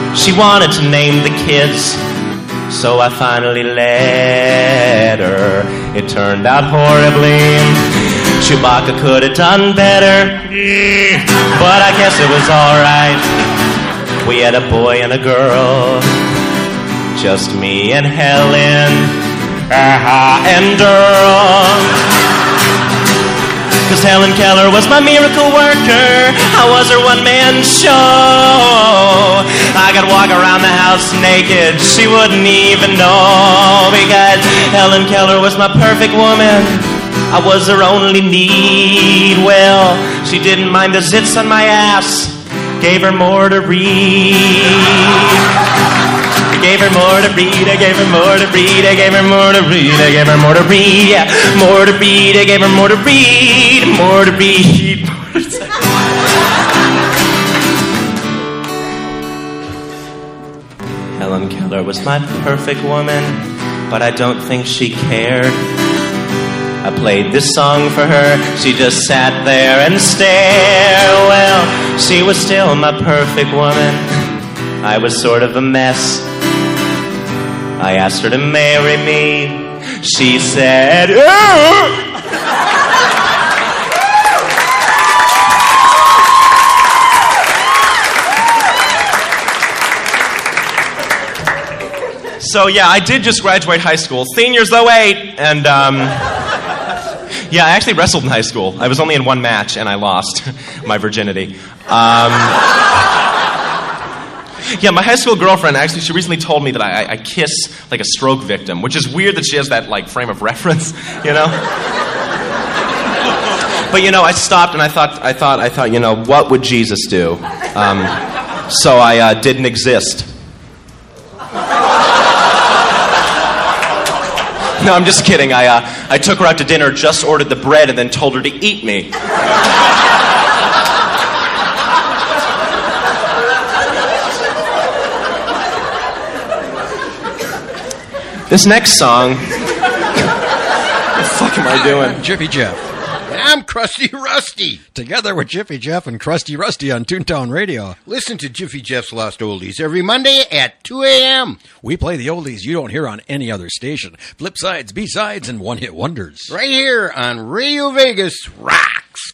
She wanted to name the kids, so I finally let her. It turned out horribly. Chewbacca could have done better, but I guess it was alright. We had a boy and a girl, just me and Helen, and Earl. 'Cause Helen Keller was my miracle worker. I was her one-man show. I could walk around the house naked, she wouldn't even know. Because Helen Keller was my perfect woman, I was her only need. Well, she didn't mind the zits on my ass, gave her more to read. I gave her more to read, I gave her more to read, I gave her more to read, I gave her more to read, yeah, more to read, I gave her more to read, more to read. Helen Keller was my perfect woman, but I don't think she cared. I played this song for her, she just sat there and stared. Well, she was still my perfect woman, I was sort of a mess. I asked her to marry me. She said, So, yeah, I did just graduate high school. Seniors 08. And, yeah, I actually wrestled in high school. I was only in one match, and I lost my virginity. Yeah, my high school girlfriend, actually, she recently told me that I kiss like a stroke victim, which is weird that she has that, like, frame of reference, you know? But, you know, I stopped and I thought, you know, what would Jesus do? So I didn't exist. No, I'm just kidding. I took her out to dinner, just ordered the bread, and then told her to eat me. This next song, what the fuck am I doing? I'm Jiffy Jeff. I'm Krusty Rusty. Together with Jiffy Jeff and Krusty Rusty on Toontown Radio. Listen to Jiffy Jeff's Lost Oldies every Monday at 2 a.m. We play the oldies you don't hear on any other station. Flip sides, B-sides, and one-hit wonders. Right here on Radio Vegas Rocks.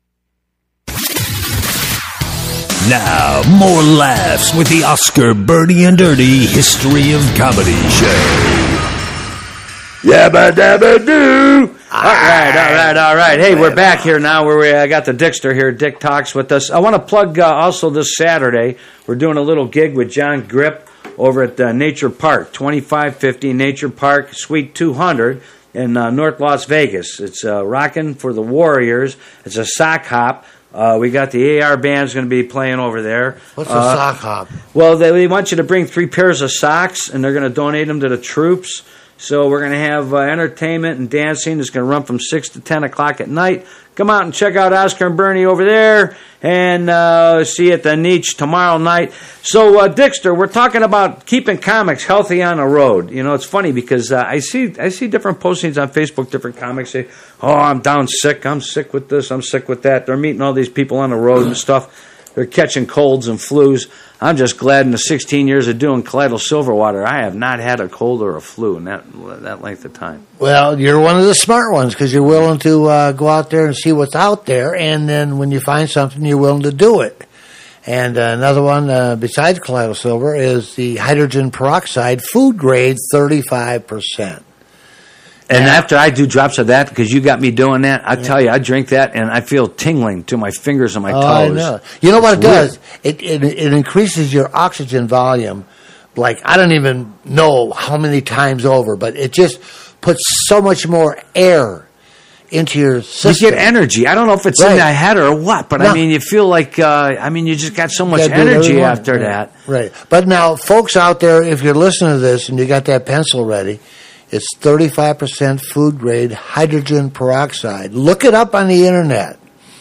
Now, more laughs with the Oscar, Bernie, and Ernie History of Comedy Show. Yabba dabba doo! All right. Hey, we're back here now where I got the Dickster here. Dick Talks with us. I want to plug also this Saturday, we're doing a little gig with John Grip over at Nature Park, 2550 Nature Park, Suite 200 in North Las Vegas. It's Rockin' for the Warriors. It's a sock hop. We got the AR band's going to be playing over there. What's a sock hop? Well, they want you to bring 3 pairs of socks, and they're going to donate them to the troops. So we're going to have entertainment and dancing. It's going to run from 6 to 10 o'clock at night. Come out and check out Oscar and Bernie over there, and see you at the Niche tomorrow night. So, Dickster, we're talking about keeping comics healthy on the road. You know, it's funny because I see different postings on Facebook, different comics say, oh, I'm down sick, I'm sick with this, I'm sick with that. They're meeting all these people on the road and stuff. They're catching colds and flus. I'm just glad in the 16 years of doing Kaleidal Silverwater, I have not had a cold or a flu in that length of time. Well, you're one of the smart ones because you're willing to go out there and see what's out there, and then when you find something, you're willing to do it. And another one besides Kaleidal Silver is the hydrogen peroxide, food grade, 35%. And after I do drops of that, because you got me doing that, I tell you, I drink that and I feel tingling to my fingers and my toes. I know. You know what it does? It increases your oxygen volume. Like, I don't even know how many times over, but it just puts so much more air into your system. You get energy. I don't know if it's in my head or what, but I mean, you feel like, you just got so much energy after that. Right. But now, folks out there, if you're listening to this and you got that pencil ready, it's 35% food grade hydrogen peroxide. Look it up on the internet.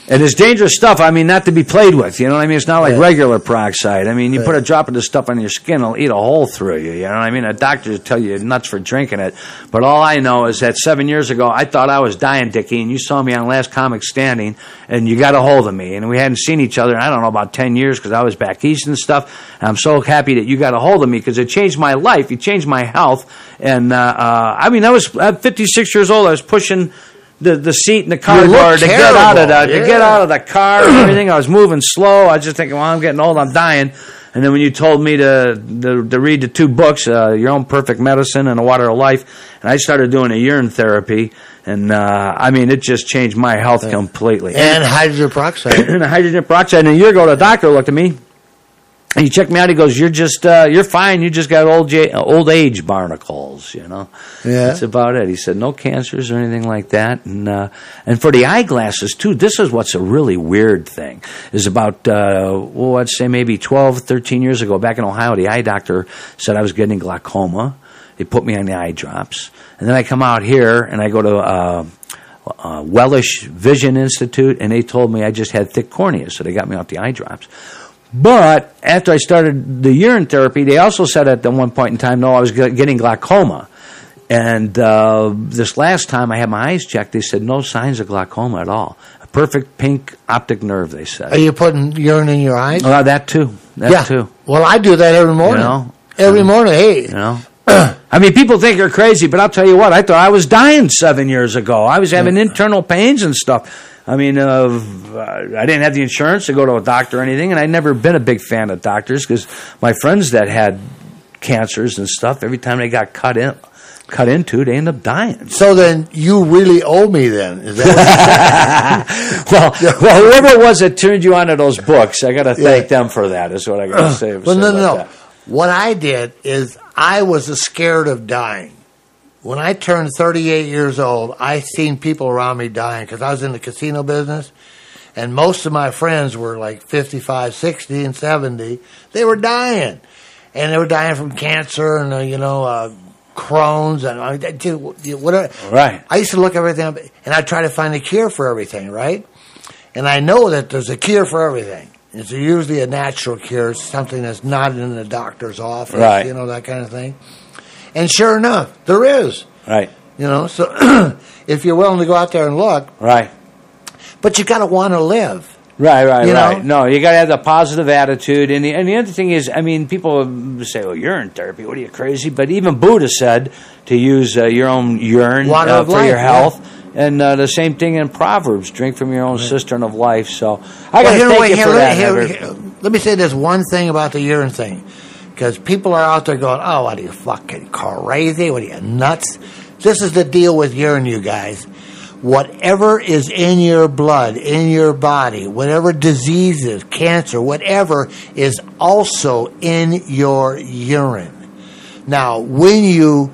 And it's dangerous stuff, I mean, not to be played with, you know what I mean? It's not like regular peroxide. I mean, you put a drop of this stuff on your skin, it'll eat a hole through you, you know what I mean? A doctor will tell you you're nuts for drinking it. But all I know is that 7 years ago, I thought I was dying, Dickie, and you saw me on Last Comic Standing, and you got a hold of me. And we hadn't seen each other in, I don't know, about 10 years, because I was back east and stuff. And I'm so happy that you got a hold of me, because it changed my life, it changed my health. And, I mean, I'm 56 years old, I was pushing the seat in the car door to get out of the car and everything. I was moving slow. I was just thinking, well, I'm getting old, I'm dying. And then when you told me to read the 2 books, Your Own Perfect Medicine and The Water of Life, and I started doing a urine therapy, and I mean, it just changed my health completely. And hydrogen peroxide. And hydrogen peroxide. And a year ago, the doctor looked at me, and he checked me out. He goes, "You're just, you're fine. You just got old age barnacles, you know." Yeah, that's about it. He said, "No cancers or anything like that." And for the eyeglasses too, this is what's a really weird thing. Is about, I'd say maybe 12, 13 years ago, back in Ohio, the eye doctor said I was getting glaucoma. They put me on the eye drops, and then I come out here and I go to Wellish Vision Institute, and they told me I just had thick cornea, so they got me off the eye drops. But after I started the urine therapy, they also said at one point in time, no, I was getting glaucoma. And this last time I had my eyes checked, they said no signs of glaucoma at all. A perfect pink optic nerve, they said. Are you putting urine in your eyes? That too. That too. Well, I do that every morning. You know? Every morning, hey. You know? I mean, people think you're crazy, but I'll tell you what, I thought I was dying 7 years ago. I was having internal pains and stuff. I mean, I didn't have the insurance to go to a doctor or anything, and I'd never been a big fan of doctors because my friends that had cancers and stuff, every time they got cut into, they end up dying. So then you really owe me then. Is that what you're saying? well, whoever it was that turned you onto those books, I got to thank them for that, is what I got to say. Well, no. What I did is I was scared of dying. When I turned 38 years old, I seen people around me dying because I was in the casino business, and most of my friends were like 55, 60, and 70. They were dying, and they were dying from cancer and Crohn's and whatever. Right. I used to look everything up, and I try to find a cure for everything, right? And I know that there's a cure for everything. It's usually a natural cure, something that's not in the doctor's office, right. That kind of thing. And sure enough, there is. Right. So if you're willing to go out there and look. Right. But you got to want to live. Right. No, you got to have the positive attitude. And the other thing is, I mean, people say, well, urine therapy, what are you, crazy? But even Buddha said to use your own urine for your health. Yeah. And the same thing in Proverbs, drink from your own cistern of life. So I got to thank you for that. Let me say this one thing about the urine thing. Because people are out there going, oh, what are you, fucking crazy? What are you, nuts? This is the deal with urine, you guys. Whatever is in your blood, in your body, whatever diseases, cancer, whatever, is also in your urine. Now, when you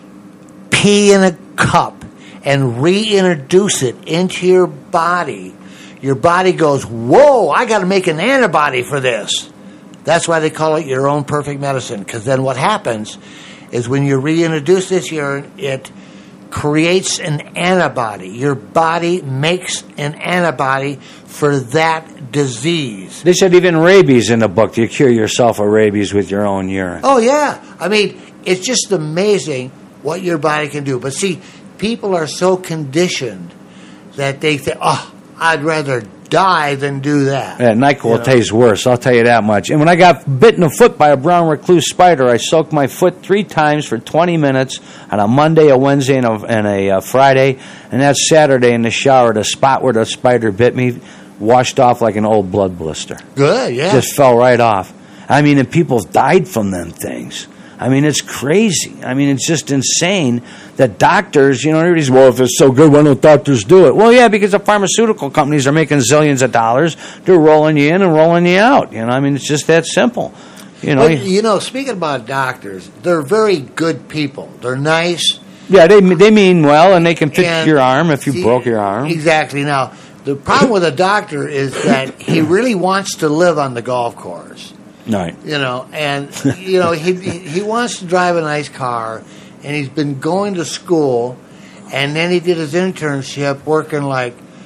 pee in a cup and reintroduce it into your body goes, whoa, I got to make an antibody for this. That's why they call it your own perfect medicine. Because then what happens is when you reintroduce this urine, it creates an antibody. Your body makes an antibody for that disease. They said even rabies in the book. You cure yourself of rabies with your own urine. Oh, yeah. I mean, it's just amazing what your body can do. But see, people are so conditioned that they think, oh, I'd rather die than do that. Yeah, NyQuil tastes worse, I'll tell you that much. And when I got bitten in the foot by a brown recluse spider, I soaked my foot 3 times for 20 minutes on a Monday, a Wednesday, and a Friday. And that Saturday in the shower, the spot where the spider bit me washed off like an old blood blister. Good, yeah. Just fell right off. I mean, and people died from them things. I mean, it's crazy. I mean, it's just insane that doctors, everybody's, well, if it's so good, why don't doctors do it? Well, yeah, because the pharmaceutical companies are making zillions of dollars. They're rolling you in and rolling you out. I mean, it's just that simple. But, speaking about doctors, they're very good people. They're nice. Yeah, they mean well, and they can fix your arm if you broke your arm. Exactly. Now, the problem with a doctor is that he really wants to live on the golf course. Right. He wants to drive a nice car, and he's been going to school, and then he did his internship working like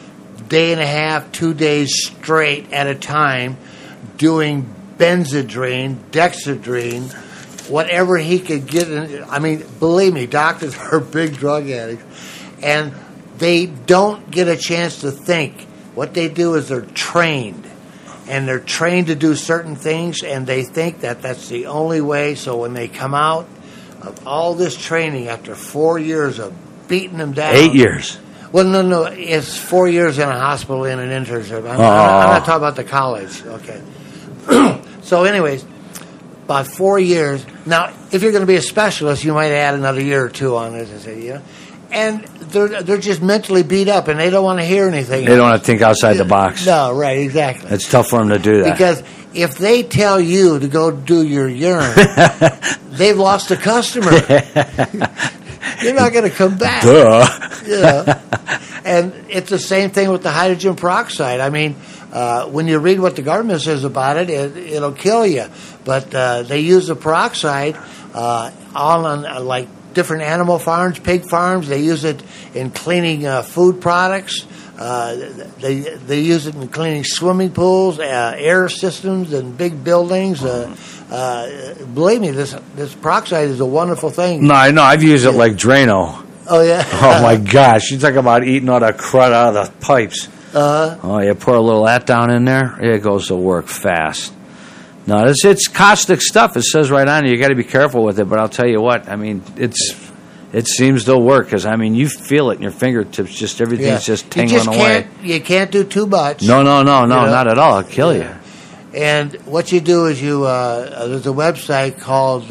day and a half, 2 days straight at a time, doing Benzedrine, Dexedrine, whatever he could get. I mean, believe me, doctors are big drug addicts, and they don't get a chance to think. What they do is they're trained. And they're trained to do certain things, and they think that that's the only way. So when they come out of all this training after 4 years of beating them down. 8 years. Well, no. It's 4 years in a hospital in an internship. I'm not talking about the college. Okay. So anyways, about 4 years. Now, if you're going to be a specialist, you might add another year or two on this. And they're just mentally beat up, and they don't want to hear anything. They don't want to think outside the box. No, right, exactly. It's tough for them to do that. Because if they tell you to go do your urine, they've lost a customer. You're not going to come back. Duh. And it's the same thing with the hydrogen peroxide. I mean, when you read what the government says about it, it'll kill you. But they use the peroxide all on like different animal farms, pig farms. They use it in cleaning food products. They use it in cleaning swimming pools, air systems, and big buildings. Believe me, this peroxide is a wonderful thing. No, I know. I've used it like Drano. Oh, yeah? Oh, my gosh. You talk about eating all the crud out of the pipes. Oh, you pour a little of that down in there, it goes to work fast. No, it's caustic stuff. It says right on it. You got to be careful with it. But I'll tell you what. I mean, it seems to work because I mean you feel it in your fingertips. Just everything's just tingling away. You can't do too much. No, not at all. It'll kill you. And what you do is there's a website called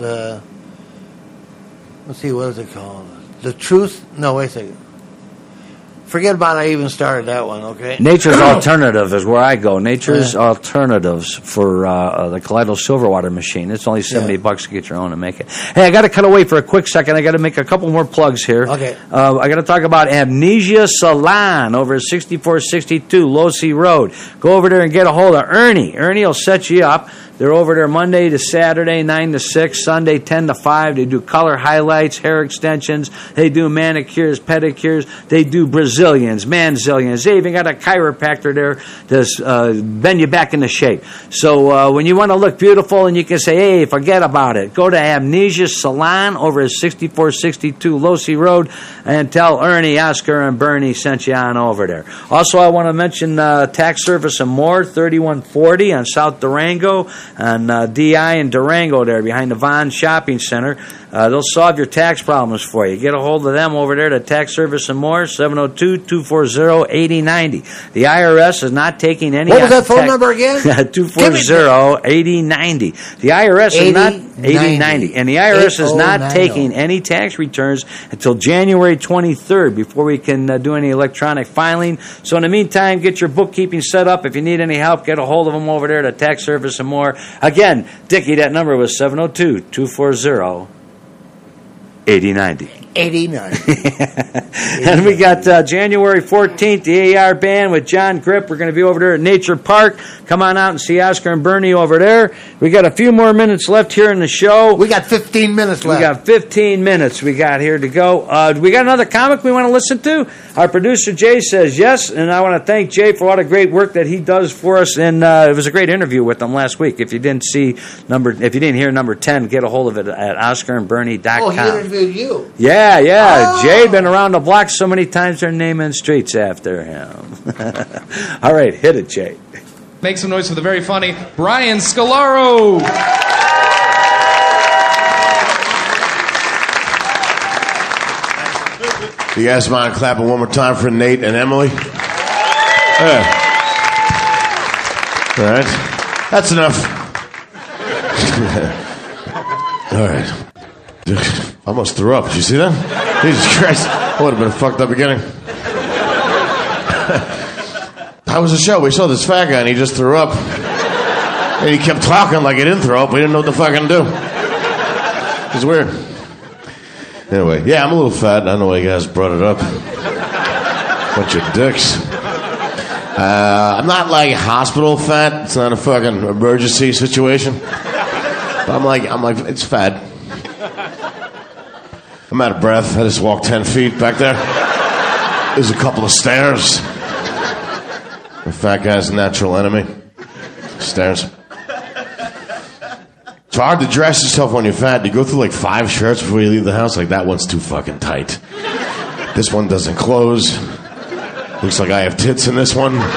let's see, what is it called? The Truth. No, wait a second. Forget about I even started that one, okay? Nature's Alternative is where I go. Nature's Alternatives for the Kaleido Silverwater machine. It's only $70 to get your own and make it. Hey, I got to cut away for a quick second. I got to make a couple more plugs here. Okay. I got to talk about Amnesia Salon over at 6462 Losey Road. Go over there and get a hold of Ernie. Ernie will set you up. They're over there Monday to Saturday, 9 to 6, Sunday, 10 to 5. They do color highlights, hair extensions. They do manicures, pedicures. They do Brazilians, manzillions. They even got a chiropractor there to bend you back into shape. So when you want to look beautiful and you can say, hey, forget about it, go to Amnesia Salon over at 6462 Losey Road and tell Ernie, Oscar, and Bernie sent you on over there. Also, I want to mention Tax Service and More, 3140 on South Durango. On DI in Durango there behind the Vaughn Shopping Center. They'll solve your tax problems for you. Get a hold of them over there at Tax Service and More, 702-240-8090. The IRS is not taking any... What was that phone number again? 240-8090. The IRS is not... 8090. And the IRS is not taking any tax returns until January 23rd before we can do any electronic filing. So in the meantime, get your bookkeeping set up. If you need any help, get a hold of them over there at Tax Service and More. Again, Dickie, that number was 702-240-8090. 8090. And we got January 14th, the AR Band with John Grip. We're going to be over there at Nature Park. Come on out and see Oscar and Bernie over there. We got a few more minutes left here in the show. We got 15 minutes left. We got 15 minutes we got here to go. We got another comic we want to listen to? Our producer, Jay, says yes, and I want to thank Jay for all the great work that he does for us. And it was a great interview with him last week. If you didn't hear number 10, get a hold of it at OscarandBernie.com. Oh, he interviewed you. Yeah. Oh. Jay been around the block so many times they're naming streets after him. All right, hit it, Jay. Make some noise for the very funny Brian Scalaro. You guys mind clapping one more time for Nate and Emily? Yeah. All right. That's enough. All right. I almost threw up. Did you see that? Jesus Christ. That would have been a fucked up beginning. How was the show? We saw this fat guy and he just threw up. And he kept talking like he didn't throw up. We didn't know what to fucking do. It was weird. Anyway, yeah, I'm a little fat. I don't know why you guys brought it up. Bunch of dicks. I'm not like hospital fat. It's not a fucking emergency situation. But I'm like, it's fat. I'm out of breath. I just walked 10 feet back there. There's a couple of stairs. The fat guy's natural enemy. Stairs. It's hard to dress yourself when you're fat. You go through like 5 shirts before you leave the house. Like, that one's too fucking tight. This one doesn't close. Looks like I have tits in this one.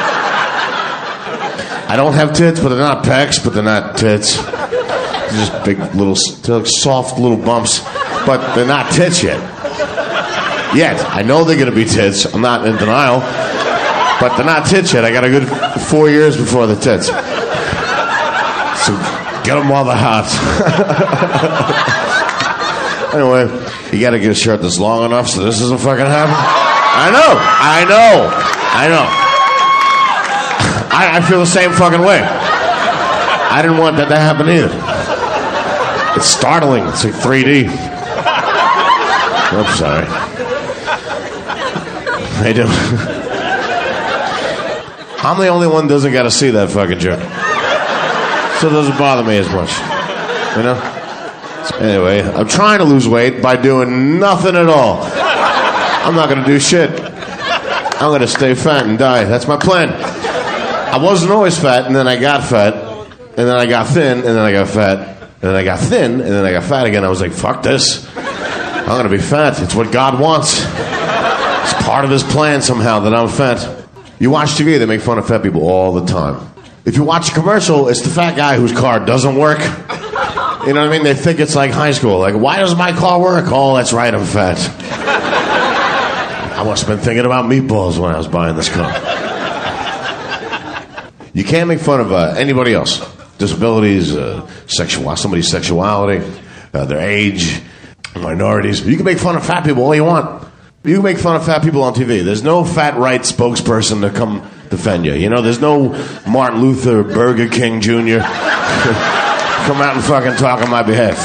I don't have tits, but they're not pecs, but they're not tits. They're just big little, they're like soft little bumps, but they're not tits yet. Yet. I know they're going to be tits. I'm not in denial. But they're not tits yet. I got a good 4 years before the tits. So get them while they're hot. Anyway, you got to get a shirt that's long enough so this doesn't fucking happen. I know. I feel the same fucking way. I didn't want that to happen either. It's startling. It's like 3D. I'm sorry. I do. I'm the only one who doesn't got to see that fucking joke. So it doesn't bother me as much. You know? Anyway, I'm trying to lose weight by doing nothing at all. I'm not going to do shit. I'm going to stay fat and die. That's my plan. I wasn't always fat, and then I got fat, and then I got thin, and then I got fat, and then I got thin, and then I got fat again. I was like, fuck this. I'm going to be fat. It's what God wants. It's part of his plan somehow that I'm fat. You watch TV, they make fun of fat people all the time. If you watch a commercial, it's the fat guy whose car doesn't work. You know what I mean? They think it's like high school. Like, why does my car work? Oh, that's right, I'm fat. I must have been thinking about meatballs when I was buying this car. You can't make fun of anybody else. Disabilities, somebody's sexuality, their age, minorities. You can make fun of fat people all you want. You can make fun of fat people on TV. There's no fat right spokesperson to come defend you. You know, there's no Martin Luther, Burger King Jr. come out and fucking talk on my behalf.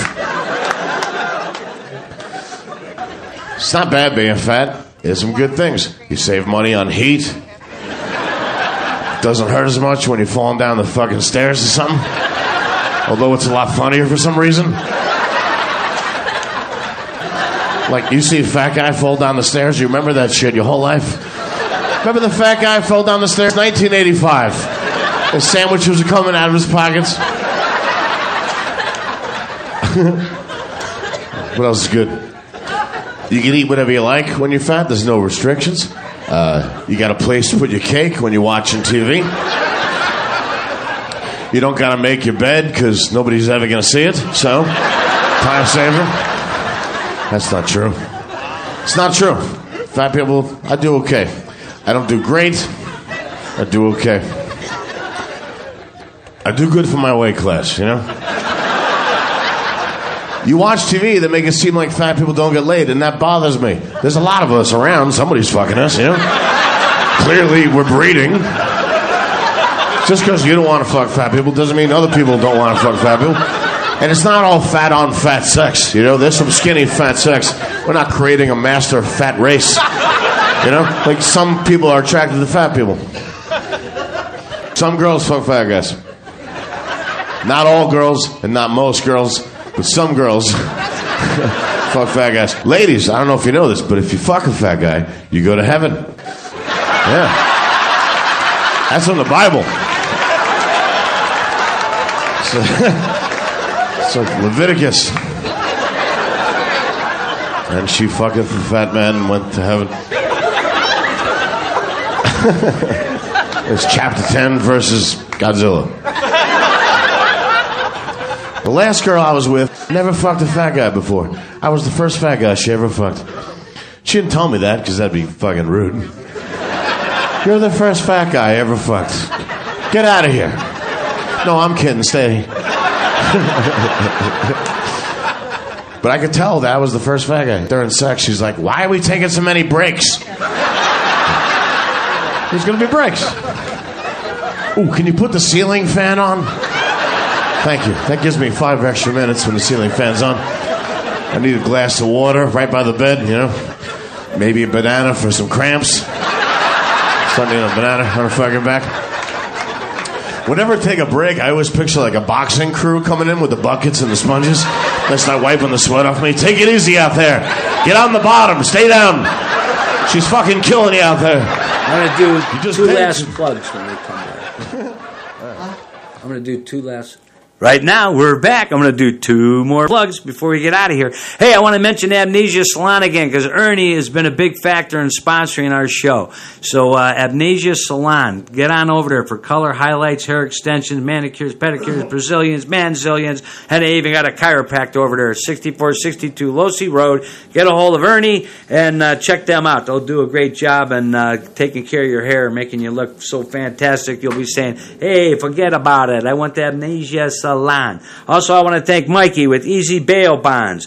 It's not bad being fat. There's some good things. You save money on heat. Doesn't hurt as much when you're falling down the fucking stairs or something. Although it's a lot funnier for some reason. Like, you see a fat guy fall down the stairs, you remember that shit your whole life? Remember the fat guy fell down the stairs? 1985. His sandwiches were coming out of his pockets. What else is good? You can eat whatever you like when you're fat. There's no restrictions. You got a place to put your cake when you're watching TV. You don't got to make your bed because nobody's ever going to see it. So, time saver. That's not true. It's not true. Fat people, I do okay. I don't do great. I do okay. I do good for my weight class, you know? You watch TV, they make it seem like fat people don't get laid, and that bothers me. There's a lot of us around. Somebody's fucking us, you know? Clearly, we're breeding. Just because you don't want to fuck fat people doesn't mean other people don't want to fuck fat people. And it's not all fat on fat sex, you know? There's some skinny fat sex. We're not creating a master fat race, you know? Like, some people are attracted to fat people. Some girls fuck fat guys. Not all girls, and not most girls, but some girls fuck fat guys. Ladies, I don't know if you know this, but if you fuck a fat guy, you go to heaven. Yeah. That's from the Bible. It's like Leviticus. And she fucketh the fat man and went to heaven. It's chapter 10 versus Godzilla. The last girl I was with never fucked a fat guy before. I was the first fat guy she ever fucked. She didn't tell me that because that'd be fucking rude. You're the first fat guy I ever fucked. Get out of here. No, I'm kidding. Stay. But I could tell that I was the first fat guy. During sex, she's like, why are we taking so many breaks? There's going to be breaks. Ooh, can you put the ceiling fan on? Thank you. That gives me 5 extra minutes when the ceiling fan's on. I need a glass of water right by the bed, you know. Maybe a banana for some cramps. Something in a banana on her fucking back. Whenever I take a break, I always picture like a boxing crew coming in with the buckets and the sponges. Let's not wiping the sweat off me. Take it easy out there. Get on the bottom. Stay down. She's fucking killing you out there. I'm going to do two last plugs when we come back. I'm going to do two last. Right now, we're back. I'm going to do two more plugs before we get out of here. Hey, I want to mention Amnesia Salon again because Ernie has been a big factor in sponsoring our show. So, Amnesia Salon, get on over there for color, highlights, hair extensions, manicures, pedicures, Brazilians, Manzillions, and they even got a chiropractor over there at 6462 Losey Road. Get a hold of Ernie and check them out. They'll do a great job in taking care of your hair and making you look so fantastic. You'll be saying, hey, forget about it. I went to Amnesia Salon. Also, I want to thank Mikey with Easy Bail Bonds,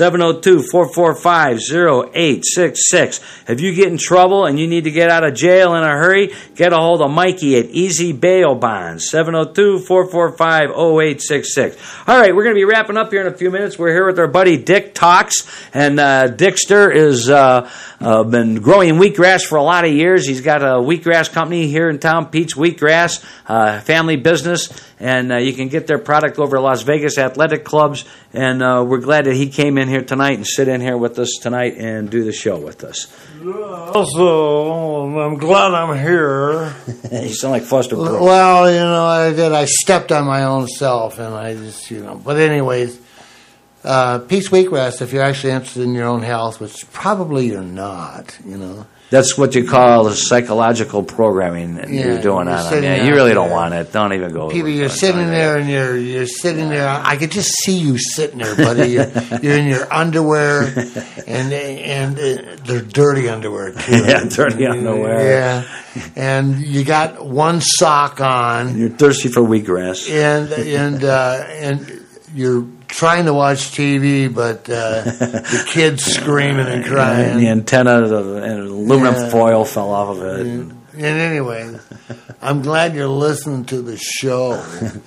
702-445-0866. If you get in trouble and you need to get out of jail in a hurry, get a hold of Mikey at Easy Bail Bonds, 702-445-0866. All right, we're going to be wrapping up here in a few minutes. We're here with our buddy Dick Talks, and Dickster has been growing wheatgrass for a lot of years. He's got a wheatgrass company here in town, Pete's Wheatgrass, family business, and you can get their product over at Las Vegas Athletic Clubs, and we're glad that he came in here tonight and sit in here with us tonight and do the show with us. Also, I'm glad I'm here. You sound like Foster Brooks. Well, you know, I stepped on my own self, and I just, but anyways, Pete's Wheatgrass, if you're actually interested in your own health, which probably you're not, That's what you call psychological programming that you're doing on them. Yeah, you really don't want it. Don't even go. People, you're sitting there and you're sitting there. I could just see you sitting there, buddy. You're in your underwear, and they're dirty underwear too. Yeah, dirty underwear. Yeah, and you got one sock on. You're thirsty for wheatgrass, and you're trying to watch TV, but the kid's screaming and crying. And the antenna and aluminum foil fell off of it. And anyway, I'm glad you're listening to the show.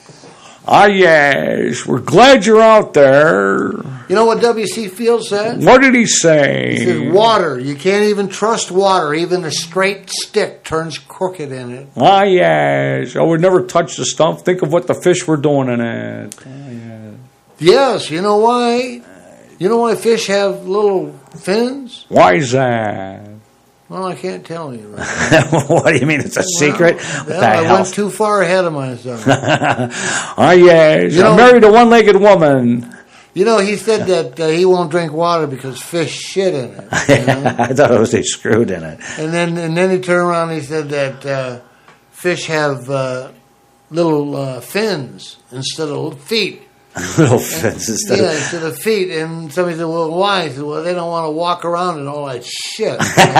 Yes, we're glad you're out there. You know what W.C. Fields said? What did he say? He said, water. You can't even trust water. Even a straight stick turns crooked in it. Yes. I would never touch the stuff. Think of what the fish were doing in it. Yes, you know why? You know why fish have little fins? Why is that? Well, I can't tell you. Right? What do you mean? It's a secret? I went too far ahead of myself. Yes. I'm married a one-legged woman. You know, he said that he won't drink water because fish shit in it. I thought it was they screwed in it. And then he turned around and he said that fish have little fins instead of feet. Little fins instead of feet. And somebody said, well, why? He said, well, they don't want to walk around and all that shit.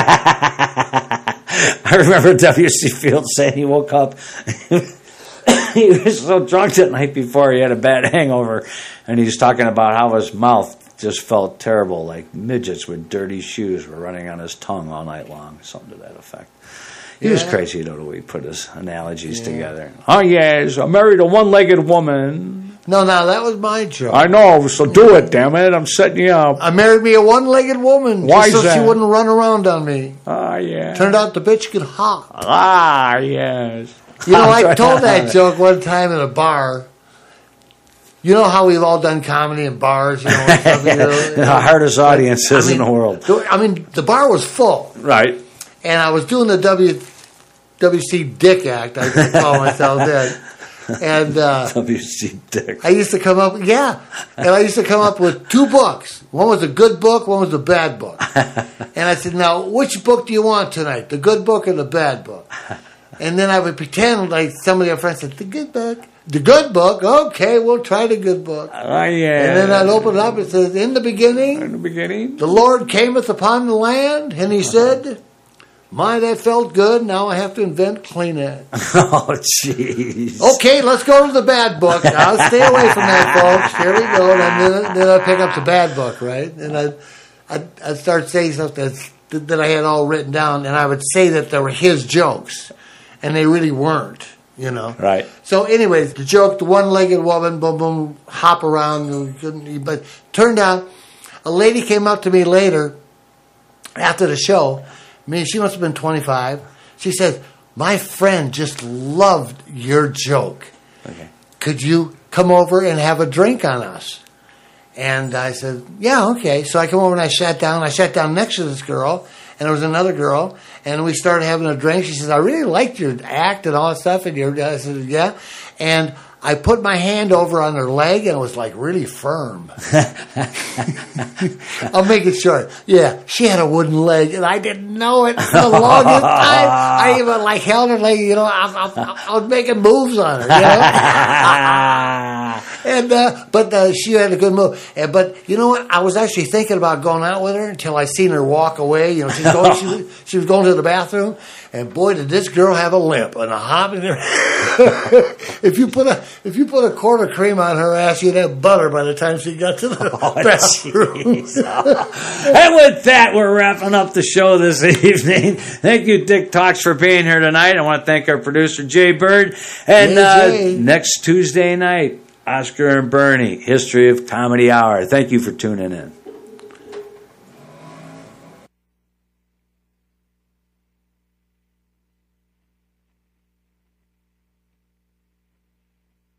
I remember W.C. Fields saying he woke up. He was so drunk that night before he had a bad hangover. And he was talking about how his mouth just felt terrible, like midgets with dirty shoes were running on his tongue all night long, something to that effect. He was crazy, though, the way he put his analogies together. Oh, yes, I married a one-legged woman. No, that was my joke. I know, so do it, damn it. I'm setting you up. I married me a one-legged woman Why just so is that? she wouldn't run around on me. Ah, yeah. Turned out the bitch could hop. Ah, yes. You know, I told that joke one time in a bar. You know how we've all done comedy in bars? You know, the hardest audiences in the world. I mean, the bar was full. Right. And I was doing the WC Dick act, I call myself that. And W.C. Dick. I used to come up, and I used to come up with two books. One was a good book, one was a bad book. And I said, now, which book do you want tonight, the good book or the bad book? And then I would pretend like somebody, a friend said, the good book. The good book, okay, we'll try the good book. Oh, yeah. And then I'd open it up, it says, in the beginning, the Lord cameth upon the land, and he said, my, that felt good. Now I have to invent Kleenex. Oh, jeez. Okay, let's go to the bad book. I'll stay away from that, folks. Here we go. And then I'd pick up the bad book, right? And I'd start saying stuff that I had all written down, and I would say that they were his jokes, and they really weren't, you know? Right. So anyways, the joke, the one-legged woman, boom, boom, hop around. But turned out, a lady came up to me later after the show. I mean, she must have been 25. She said, my friend just loved your joke. Okay. Could you come over and have a drink on us? And I said, yeah, okay. So I come over and I sat down. I sat down next to this girl, and there was another girl, and we started having a drink. She says, I really liked your act and all that stuff. And I said, yeah. And I put my hand over on her leg, and it was like really firm. I'll make it short. Yeah, she had a wooden leg, and I didn't know it for the longest time. I even like held her leg, you know. I was making moves on her, you know. But she had a good move. But you know what? I was actually thinking about going out with her until I seen her walk away. You know, she was going to the bathroom, and boy, did this girl have a limp and a hop in her. If you put a quart of cream on her ass, you'd have butter by the time she got to the bathroom. And with that, we're wrapping up the show this evening. Thank you, Dick Talks, for being here tonight. I want to thank our producer, Jay Bird. And next Tuesday night, Oscar and Bernie, History of Comedy Hour. Thank you for tuning in.